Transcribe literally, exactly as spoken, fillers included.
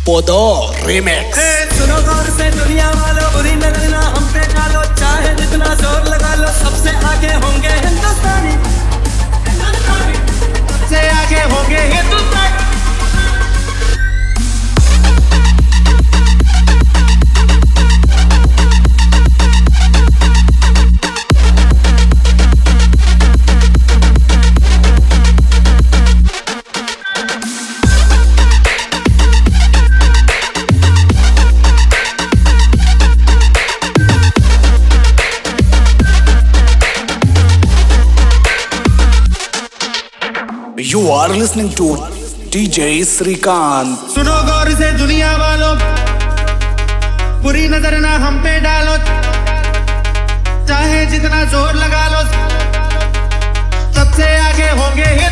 पोदो remix. सुनो गौर से दुनिया वालों, बुरी नजर ना हम पे डालो, चाहे जितना जोर लगा लो, सबसे आगे होंगे हिंदुस्तानी, सबसे आगे होंगे हिंदुस्तानी। You are listening to D J Srikanth। सुनो गौर से दुनिया वालों, बुरी नजर ना हम पे डालो, चाहे जितना जोर लगा लो, सबसे आगे होंगे।